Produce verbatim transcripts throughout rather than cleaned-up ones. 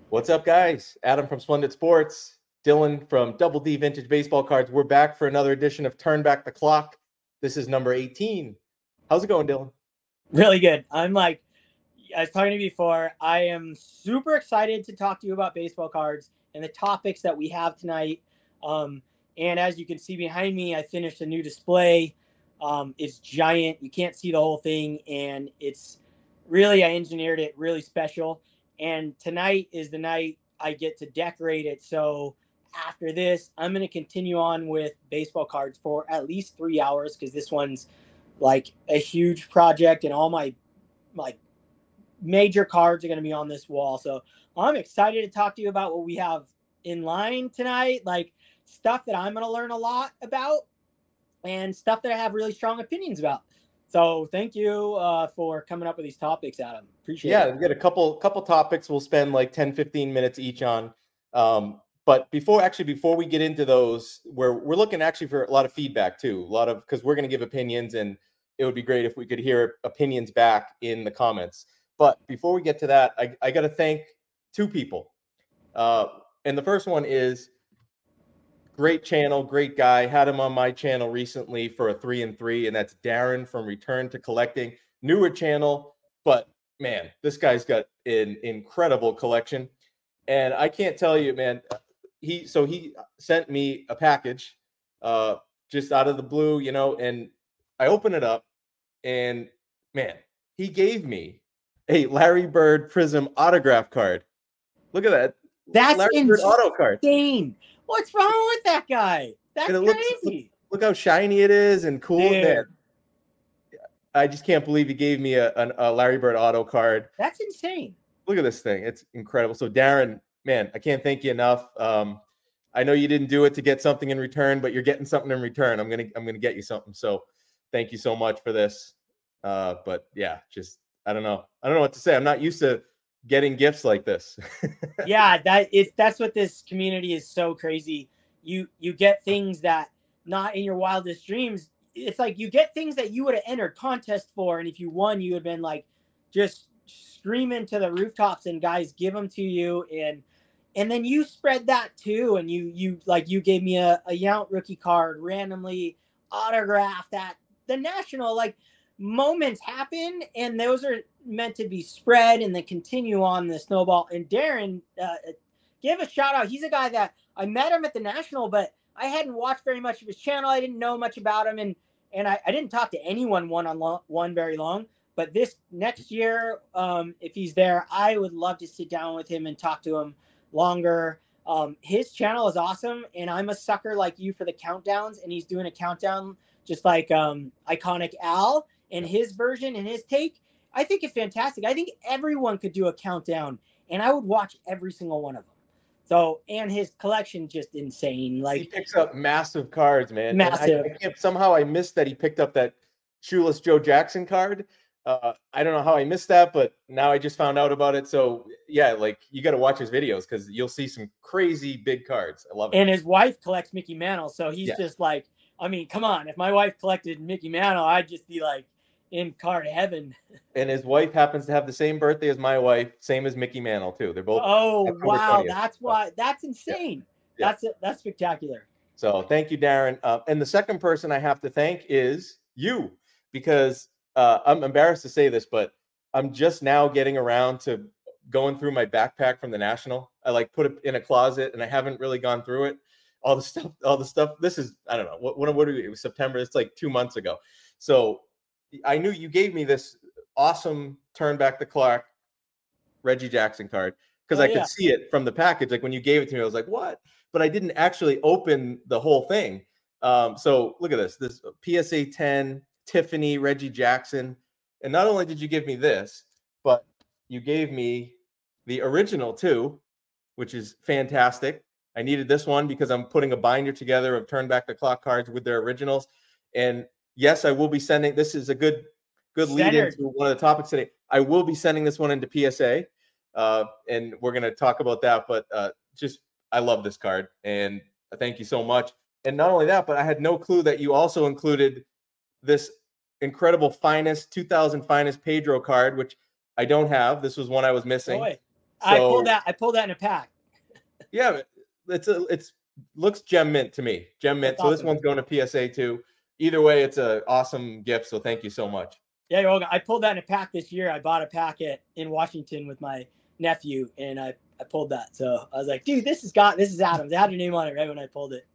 What's up, guys? Adam from Splendid Sports, Dylan from Double D Vintage Baseball Cards. We're back for another edition of Turn Back the Clock. This is number eighteen. How's it going, Dylan? Really good. I'm like, I was talking to you before. I am super excited to talk to you about baseball cards and the topics that we have tonight. Um, and as you can see behind me, I finished a new display. Um, it's giant. You can't see the whole thing. And it's really, I engineered it really special. And tonight is the night I get to decorate it. So after this, I'm going to continue on with baseball cards for at least three hours because this one's like a huge project and all my like major cards are going to be on this wall. So I'm excited to talk to you about what we have in line tonight, like stuff that I'm going to learn a lot about and stuff that I have really strong opinions about. So thank you uh, for coming up with these topics, Adam. Appreciate yeah, it. Yeah, we got a couple couple topics we'll spend like ten, fifteen minutes each on. Um, but before actually before we get into those, we're we're looking actually for a lot of feedback too. A lot of because we're going to give opinions, and it would be great if we could hear opinions back in the comments. But before we get to that, I, I got to thank two people. Uh, and the first one is great channel, great guy. Had him on my channel recently for a three and three, and that's Darren from Return to Collecting. Newer channel, but man, this guy's got an incredible collection. And I can't tell you, man, he so he sent me a package uh just out of the blue, you know, and I open it up and man, he gave me a Larry Bird Prism autograph card. Look at that. That's Larry Bird auto card. insane. What's wrong with that guy? That's And it crazy. looks, look, look how shiny it is and cool. Dude. Man, I just can't believe he gave me a, a, a Larry Bird auto card. That's insane. Look at this thing. It's incredible. So Darren, man, I can't thank you enough. Um, I know you didn't do it to get something in return, but you're getting something in return. I'm gonna I'm gonna get you something. So thank you so much for this. Uh, but yeah, just I don't know. I don't know what to say. I'm not used to getting gifts like this. Yeah, that is that's what this community is so crazy. You you get things that not in your wildest dreams. It's like you get things that you would have entered contest for, and if you won, you would have been like just screaming to the rooftops, and guys give them to you, and and then you spread that too, and you you like you gave me a, a Yount rookie card randomly autographed at the National. Like moments happen, and those are meant to be spread and then continue on the snowball. And Darren, uh, give a shout out. He's a guy that I met him at the National, but I hadn't watched very much of his channel. I didn't know much about him, and and I, I didn't talk to anyone one on one very long. But this next year, um, if he's there, I would love to sit down with him and talk to him longer. Um, his channel is awesome, and I'm a sucker like you for the countdowns, and he's doing a countdown just like um, Iconic Al and his version and his take. I think it's fantastic. I think everyone could do a countdown, and I would watch every single one of them. So, and his collection just insane. Like he picks up massive cards, man. Massive. I, I can't, somehow I missed that he picked up that shoeless Joe Jackson card. Uh, I don't know how I missed that, but now I just found out about it. So yeah, like you got to watch his videos because you'll see some crazy big cards. I love it. And his wife collects Mickey Mantle, so he's yeah. just like, I mean, come on. If my wife collected Mickey Mantle, I'd just be like in card heaven. And his wife happens to have the same birthday as my wife, same as Mickey Mantle too. They're both. Oh wow, twentieth. That's why. That's insane. Yeah. That's yeah. that's spectacular. So thank you, Darren. Uh, and the second person I have to thank is you, because uh, I'm embarrassed to say this, but I'm just now getting around to going through my backpack from the National. I like put it in a closet, and I haven't really gone through it. All the stuff, all the stuff. This is I don't know what what what it was September. It's like two months ago. So I knew you gave me this awesome turn back the clock Reggie Jackson card because oh, I yeah. could see it from the package. Like when you gave it to me, I was like, what? But I didn't actually open the whole thing. Um, so look at this, this P S A ten, Tiffany, Reggie Jackson. And not only did you give me this, but you gave me the original too, which is fantastic. I needed this one because I'm putting a binder together of turn back the clock cards with their originals. And yes, I will be sending, this is a good, good lead into one of the topics today. I will be sending this one into P S A, uh, and we're going to talk about that. But uh, just, I love this card, and thank you so much. And not only that, but I had no clue that you also included this incredible finest, two thousand finest Pedro card, which I don't have. This was one I was missing. Boy, I So pulled that. I pulled that in a pack. yeah, it's a it's looks gem mint to me. Gem mint. That's So this awesome. one's going to P S A too. Either way, it's an awesome gift. So thank you so much. Yeah, you're welcome. I pulled that in a pack this year. I bought a packet in Washington with my nephew, and I, I pulled that. So I was like, dude, this is got this is Adams. It had your name on it right when I pulled it.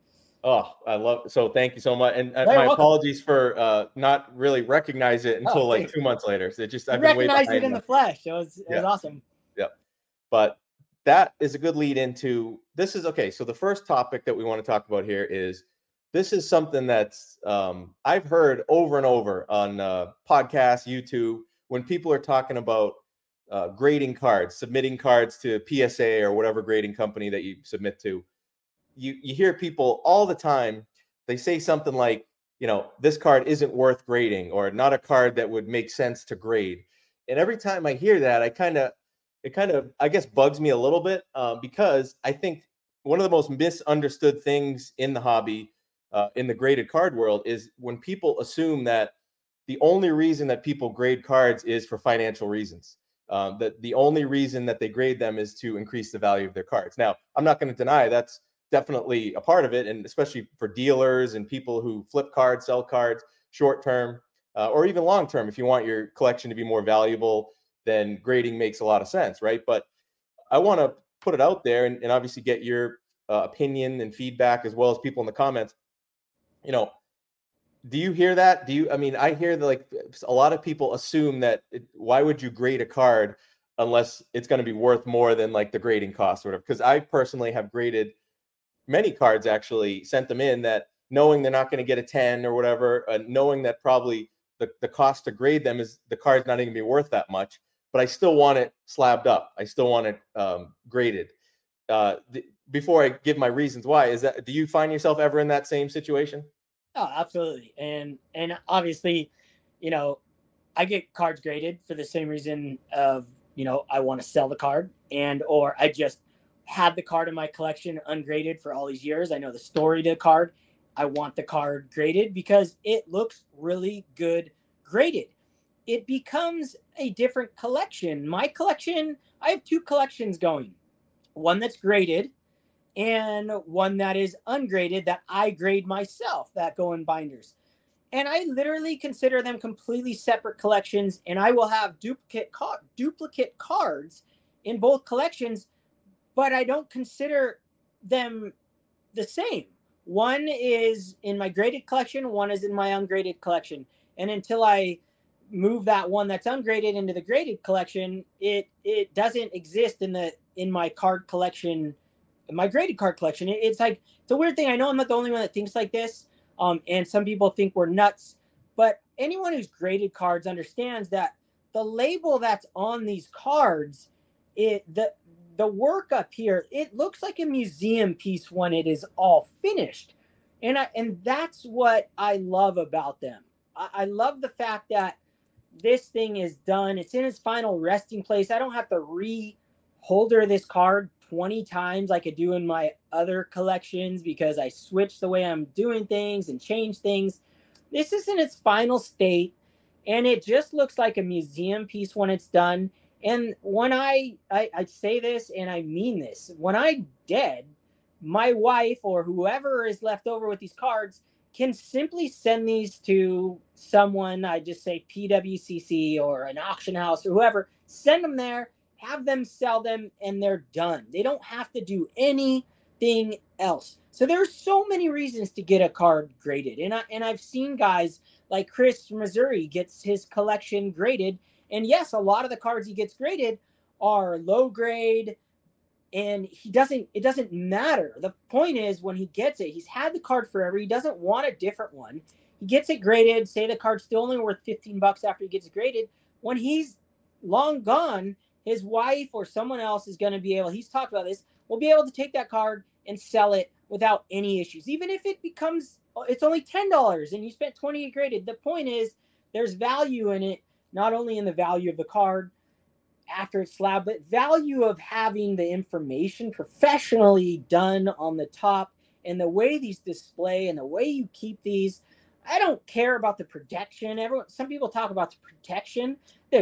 Oh, I love it. So thank you so much. And uh, You're my welcome. apologies for uh, not really recognize it until Oh, like dude. two months later. So it just You I've been way recognized behind it in now. the flesh. It was it Yeah. was awesome. Yep. But that is a good lead into this is okay. So the first topic that we want to talk about here is this is something that's um, I've heard over and over on uh, podcasts, YouTube, when people are talking about uh, grading cards, submitting cards to P S A or whatever grading company that you submit to. You you hear people all the time. They say something like, you know, this card isn't worth grading or not a card that would make sense to grade. And every time I hear that, I kind of it kind of I guess bugs me a little bit uh, because I think one of the most misunderstood things in the hobby, uh, in the graded card world, is when people assume that the only reason that people grade cards is for financial reasons. Um, that the only reason that they grade them is to increase the value of their cards. Now, I'm not going to deny that's definitely a part of it, and especially for dealers and people who flip cards, sell cards, short term, uh, or even long term. If you want your collection to be more valuable, then grading makes a lot of sense, right? But I want to put it out there and, and obviously get your uh, opinion and feedback as well as people in the comments. You know, do you hear that? Do you? I mean, I hear that like a lot of people assume that it, why would you grade a card unless it's going to be worth more than like the grading cost or whatever? Because I personally have graded many cards, actually sent them in that knowing they're not going to get a ten or whatever, uh, knowing that probably the, the cost to grade them is the card's not even going to be worth that much, but I still want it slabbed up. I still want it um, graded. Uh, th- before I give my reasons why, is that do you find yourself ever in that same situation? Oh, absolutely. And and obviously, you know, I get cards graded for the same reason of, you know, I want to sell the card and or I just had the card in my collection ungraded for all these years. I know the story to the card. I want the card graded because it looks really good graded. It becomes a different collection. My collection, I have two collections going. One that's graded and one that is ungraded that I grade myself that go in binders. And I literally consider them completely separate collections, and I will have duplicate ca- duplicate cards in both collections, but I don't consider them the same. One is in my graded collection, one is in my ungraded collection. And until I move that one that's ungraded into the graded collection, it it doesn't exist in the in my card collection, my graded card collection. It, it's like it's a weird thing. I know I'm not the only one that thinks like this. Um, and some people think we're nuts, but anyone who's graded cards understands that the label that's on these cards, it the the work up here, it looks like a museum piece when it is all finished. And I, and that's what I love about them. I, I love the fact that this thing is done. It's in its final resting place. I don't have to re-holder this card twenty times like I do in my other collections because I switch the way I'm doing things and change things. This is in its final state, and it just looks like a museum piece when it's done. And when I, I, I say this and I mean this, when I'm dead, my wife or whoever is left over with these cards can simply send these to someone. I just say P W C C or an auction house or whoever, send them there, have them sell them, and they're done. They don't have to do anything else. So there's so many reasons to get a card graded. And, I, and I've seen guys like Chris from Missouri gets his collection graded. And yes, a lot of the cards he gets graded are low grade, and he doesn't, it doesn't matter. The point is when he gets it, he's had the card forever. He doesn't want a different one. He gets it graded. Say the card's still only worth fifteen bucks after he gets it graded. When he's long gone, his wife or someone else is going to be able, he's talked about this, will be able to take that card and sell it without any issues. Even if it becomes, it's only ten dollars and you spent twenty dollars graded. The point is there's value in it, not only in the value of the card after it's slabbed, but value of having the information professionally done on the top and the way these display and the way you keep these. I don't care about the protection. Everyone, some people talk about the protection. Dude,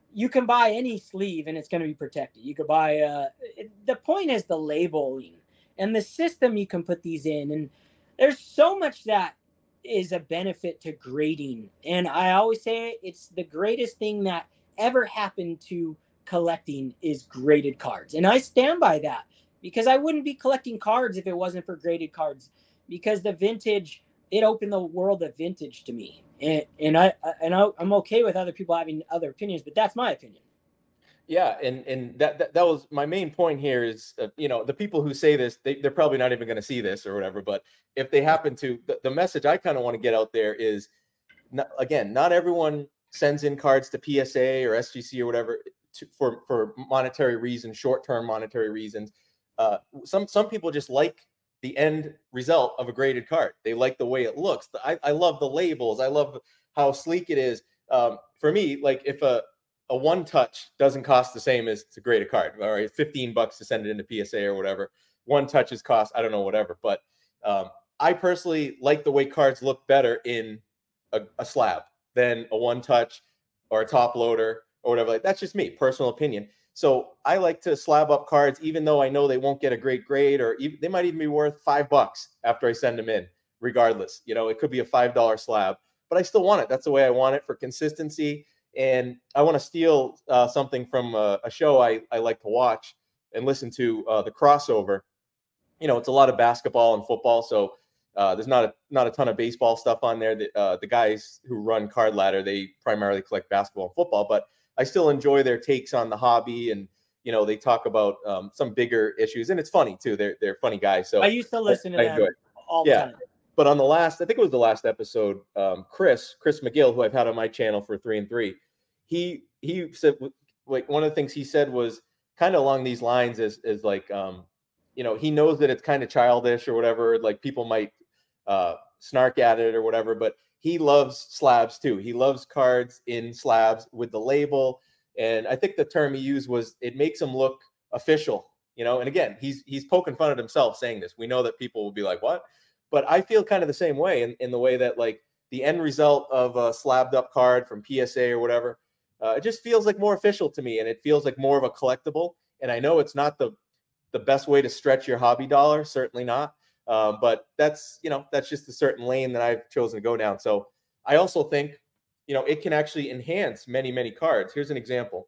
you can buy any sleeve and it's going to be protected. You could buy uh it, the point is the labeling and the system you can put these in, and there's so much that is a benefit to grading. And I always say it's the greatest thing that ever happened to collecting is graded cards. And I stand by that, because I wouldn't be collecting cards if it wasn't for graded cards, because the vintage, it opened the world of vintage to me. And, and I and I, I'm okay with other people having other opinions, but that's my opinion. Yeah, and and that that, that was my main point here is, uh, you know, the people who say this, they, they're probably not even going to see this or whatever, but if they happen to, the, the message I kind of want to get out there is, not, again, not everyone sends in cards to P S A or S G C or whatever to, for for monetary reasons, short-term monetary reasons. Uh, some some people just like the end result of a graded card. They like the way it looks. I, I love the labels. I love how sleek it is. Um, for me, like if a a one touch doesn't cost the same as to grade a card. All right, fifteen bucks to send it into P S A or whatever. One touches cost, I don't know, whatever. But um, I personally like the way cards look better in a, a slab than a one touch or a top loader or whatever. Like, that's just me, personal opinion. So I like to slab up cards, even though I know they won't get a great grade, or even, they might even be worth five bucks after I send them in, regardless. You know, it could be a five dollar slab, but I still want it. That's the way I want it for consistency. And I want to steal uh, something from a, a show I, I like to watch and listen to, uh, The Crossover. You know, it's a lot of basketball and football, so uh, there's not a not a ton of baseball stuff on there. The, uh, the guys who run Card Ladder, they primarily collect basketball and football, but I still enjoy their takes on the hobby, and you know, they talk about um, some bigger issues, and it's funny too. They're they're funny guys. So I used to listen to I them all the yeah. time. But on the last, I think it was the last episode, um, Chris, Chris McGill, who I've had on my channel for three and three, he he said, like, one of the things he said was kind of along these lines is is like, um, you know, he knows that it's kind of childish or whatever, like people might uh, snark at it or whatever, but he loves slabs too. He loves cards in slabs with the label, and I think the term he used was it makes them look official, you know. And again, he's he's poking fun at himself saying this. We know that people will be like, what? But I feel kind of the same way in, in the way that, like, the end result of a slabbed up card from P S A or whatever, uh, it just feels like more official to me, and it feels like more of a collectible. And I know it's not the the best way to stretch your hobby dollar, certainly not. Uh, but that's, you know, that's just a certain lane that I've chosen to go down. So I also think, you know, it can actually enhance many, many cards. Here's an example.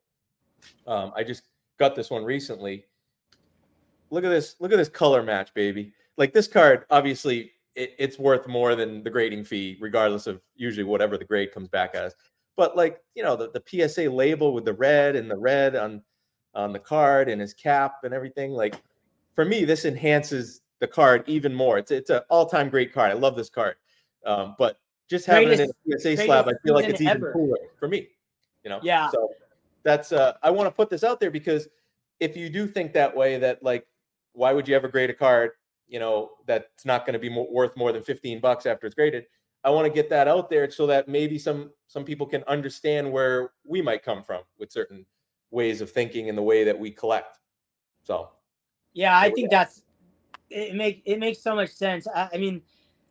Um, I just got this one recently. Look at this. Look at this color match, baby. Like, this card, obviously, it, it's worth more than the grading fee, regardless of usually whatever the grade comes back as. But, like, you know, the, the P S A label with the red and the red on, on the card and his cap and everything. Like, for me, this enhances the card even more. It's it's an all-time great card. I love this card. Um, but just having Greatest, it in a P S A slab, I feel like it's even ever. cooler for me. You know? Yeah. So that's uh, I want to put this out there, because if you do think that way, that, like, why would you ever grade a card, you know, that's not going to be more, worth more than fifteen bucks after it's graded? I want to get that out there so that maybe some some people can understand where we might come from with certain ways of thinking and the way that we collect. So yeah, I think that's it. Make it makes so much sense. I, I mean,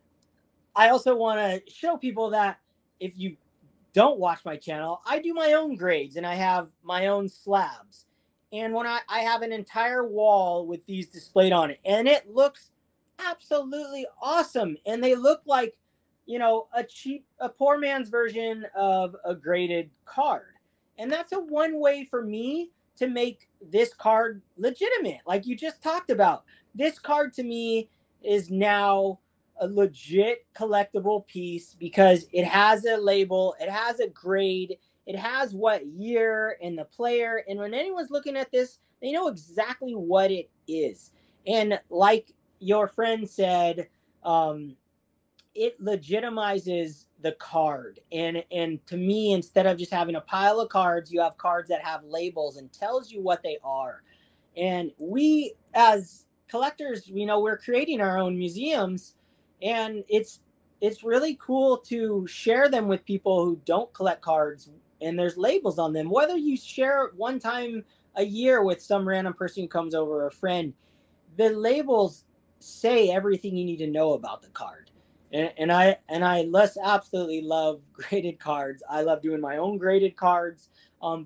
I also want to show people that if you don't watch my channel, I do my own grades and I have my own slabs. And when I, I have an entire wall with these displayed on it, and it looks absolutely awesome. And they look like, you know, a cheap, a poor man's version of a graded card. And that's a one way for me to make this card legitimate. Like you just talked about, this card to me is now a legit collectible piece because it has a label, it has a grade, it has what year and the player. And when anyone's looking at this, they know exactly what it is. And like your friend said, um, it legitimizes the card. And, and to me, instead of just having a pile of cards, you have cards that have labels and tells you what they are. And we, as collectors, you know, we're creating our own museums, and it's, it's really cool to share them with people who don't collect cards, and there's labels on them. Whether you share it one time a year with some random person who comes over, or a friend, the labels say everything you need to know about the card. And, and I and I less absolutely love graded cards. I love doing my own graded cards. Um, but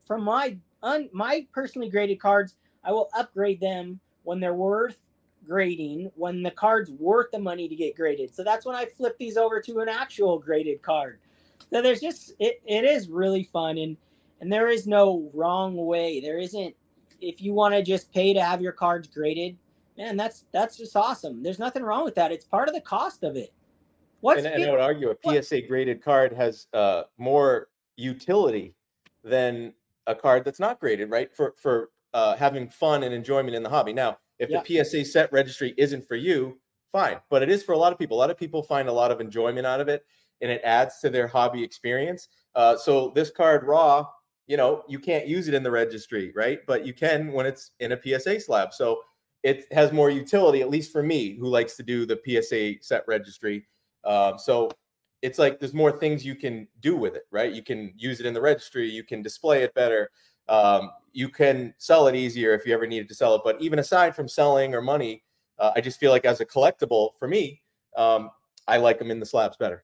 from my un, my personally graded cards, I will upgrade them when they're worth grading, when the card's worth the money to get graded. So that's when I flip these over to an actual graded card. So there's just it, it is really fun, and and there is no wrong way. There isn't. If you want to just pay to have your cards graded, man, that's that's just awesome. There's nothing wrong with that. It's part of the cost of it. What's and, and I would argue a P S A graded card has uh, more utility than a card that's not graded, right? For for uh, having fun and enjoyment in the hobby. Now, if yeah. the P S A set registry isn't for you, fine, but it is for a lot of people. A lot of people find a lot of enjoyment out of it, and it adds to their hobby experience. Uh, so this card raw, you know, you can't use it in the registry, right? But you can when it's in a P S A slab. So it has more utility, at least for me, who likes to do the P S A set registry. Um, so it's like there's more things you can do with it, right? You can use it in the registry. You can display it better. Um, you can sell it easier if you ever needed to sell it. But even aside from selling or money, uh, I just feel like as a collectible for me, um, I like them in the slabs better.